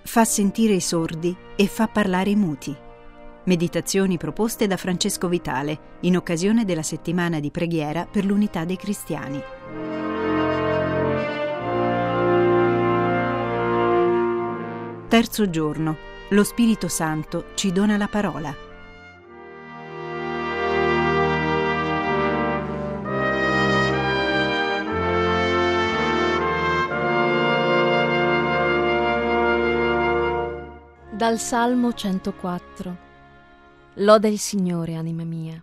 fa sentire i sordi e fa parlare i muti. Meditazioni proposte da Francesco Vitale in occasione della settimana di preghiera per l'unità dei cristiani. Terzo giorno. Lo Spirito Santo ci dona la parola. Dal Salmo 104. Loda il Signore, anima mia.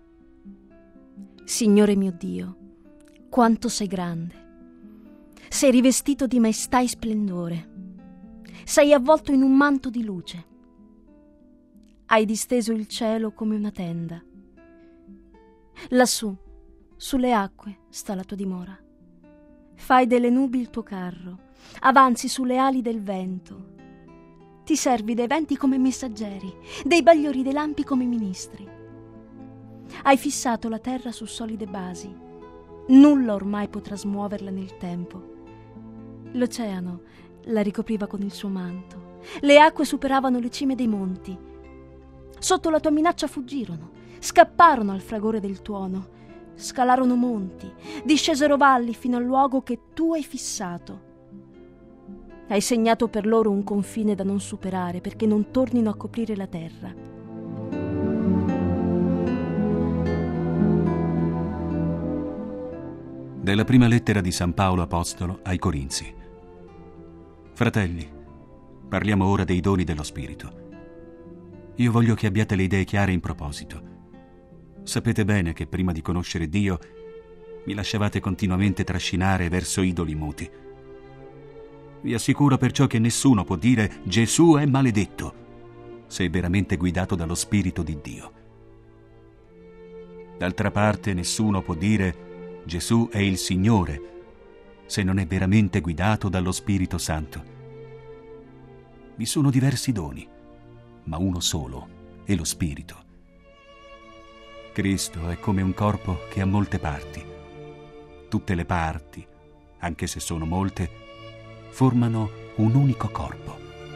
Signore mio Dio, quanto sei grande. Sei rivestito di maestà e splendore. Sei avvolto in un manto di luce. Hai disteso il cielo come una tenda. Lassù, sulle acque, sta la tua dimora. Fai delle nubi il tuo carro, avanzi sulle ali del vento. Ti servi dei venti come messaggeri, dei bagliori dei lampi come ministri. Hai fissato la terra su solide basi. Nulla ormai potrà smuoverla nel tempo. L'oceano la ricopriva con il suo manto. Le acque superavano le cime dei monti. Sotto la tua minaccia fuggirono, scapparono al fragore del tuono, scalarono monti, discesero valli fino al luogo che tu hai fissato. Hai segnato per loro un confine da non superare perché non tornino a coprire la terra. Della prima lettera di San Paolo Apostolo ai Corinzi. Fratelli, parliamo ora dei doni dello Spirito. Io voglio che abbiate le idee chiare in proposito. Sapete bene che prima di conoscere Dio mi lasciavate continuamente trascinare verso idoli muti. Vi assicuro perciò che nessuno può dire Gesù è maledetto se è veramente guidato dallo Spirito di Dio. D'altra parte nessuno può dire Gesù è il Signore se non è veramente guidato dallo Spirito Santo. Vi sono diversi doni, ma uno solo è lo Spirito. Cristo è come un corpo che ha molte parti. Tutte le parti, anche se sono molte, formano un unico corpo.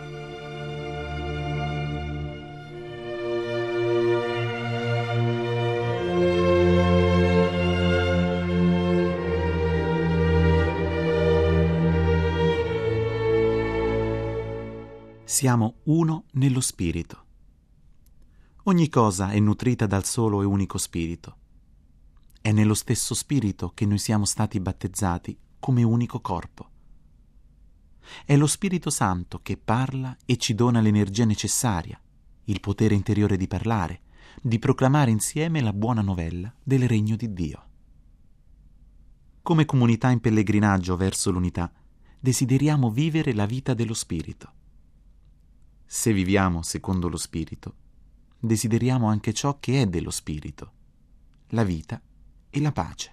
Siamo uno nello Spirito. Ogni cosa è nutrita dal solo e unico Spirito. È nello stesso Spirito che noi siamo stati battezzati come unico corpo. È lo Spirito Santo che parla e ci dona l'energia necessaria, il potere interiore di parlare, di proclamare insieme la buona novella del regno di Dio. Come comunità in pellegrinaggio verso l'unità, desideriamo vivere la vita dello Spirito. Se viviamo secondo lo Spirito, desideriamo anche ciò che è dello Spirito, la vita e la pace.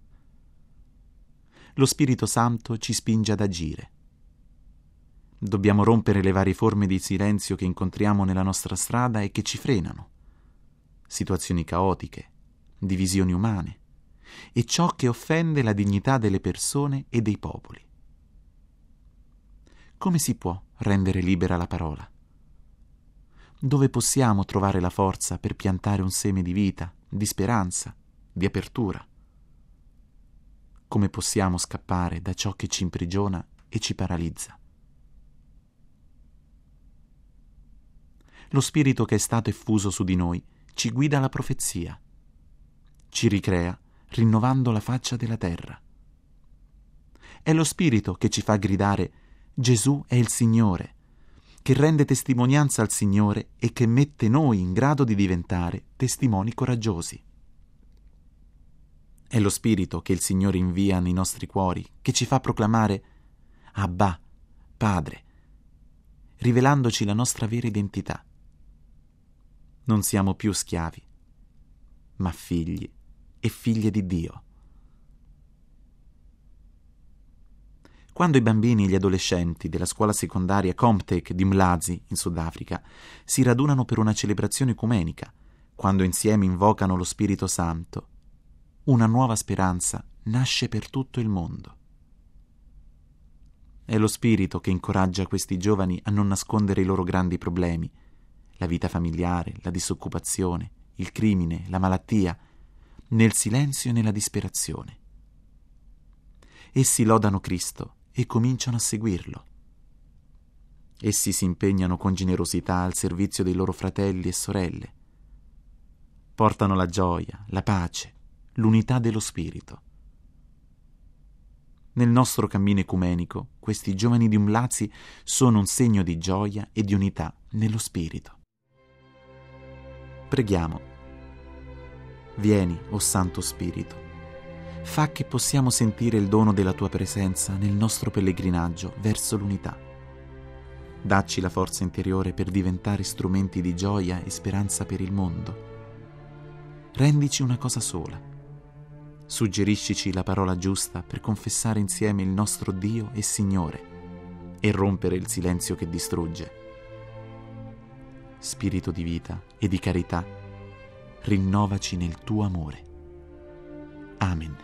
Lo Spirito Santo ci spinge ad agire. Dobbiamo rompere le varie forme di silenzio che incontriamo nella nostra strada e che ci frenano. Situazioni caotiche, divisioni umane e ciò che offende la dignità delle persone e dei popoli. Come si può rendere libera la parola? Dove possiamo trovare la forza per piantare un seme di vita, di speranza, di apertura? Come possiamo scappare da ciò che ci imprigiona e ci paralizza? Lo Spirito che è stato effuso su di noi ci guida alla profezia, ci ricrea rinnovando la faccia della terra. È lo Spirito che ci fa gridare Gesù è il Signore, che rende testimonianza al Signore e che mette noi in grado di diventare testimoni coraggiosi. È lo Spirito che il Signore invia nei nostri cuori, che ci fa proclamare Abba, Padre, rivelandoci la nostra vera identità. Non siamo più schiavi, ma figli e figlie di Dio. Quando i bambini e gli adolescenti della scuola secondaria Comtek di Mlazi, in Sudafrica, si radunano per una celebrazione ecumenica, quando insieme invocano lo Spirito Santo, una nuova speranza nasce per tutto il mondo. È lo Spirito che incoraggia questi giovani a non nascondere i loro grandi problemi, la vita familiare, la disoccupazione, il crimine, la malattia, nel silenzio e nella disperazione. Essi lodano Cristo e cominciano a seguirlo. Essi si impegnano con generosità al servizio dei loro fratelli e sorelle. Portano la gioia, la pace, l'unità dello Spirito. Nel nostro cammino ecumenico, questi giovani di Umlazi sono un segno di gioia e di unità nello Spirito. Preghiamo. Vieni, o Santo Spirito, fa che possiamo sentire il dono della tua presenza nel nostro pellegrinaggio verso l'unità. Dacci la forza interiore per diventare strumenti di gioia e speranza per il mondo. Rendici una cosa sola. Suggeriscici la parola giusta per confessare insieme il nostro Dio e Signore e rompere il silenzio che distrugge. Spirito di vita e di carità, rinnovaci nel tuo amore. Amen.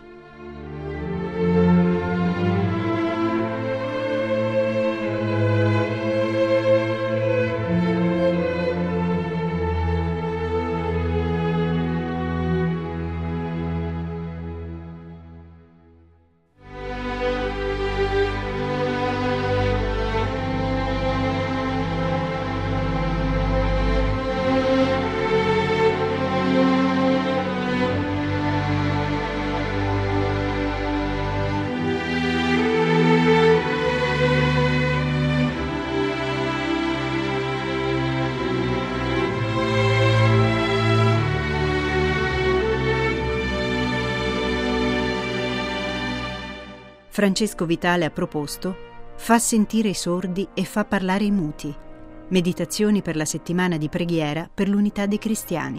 Francesco Vitale ha proposto Fa sentire i sordi e fa parlare i muti. Meditazioni per la settimana di preghiera per l'unità dei cristiani.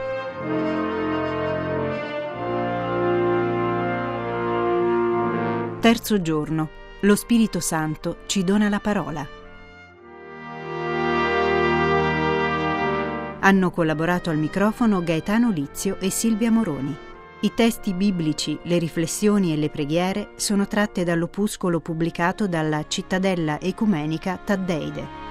Terzo giorno. Lo Spirito Santo ci dona la parola. Hanno collaborato al microfono Gaetano Lizio e Silvia Moroni. I testi biblici, le riflessioni e le preghiere sono tratte dall'opuscolo pubblicato dalla Cittadella Ecumenica Taddeide.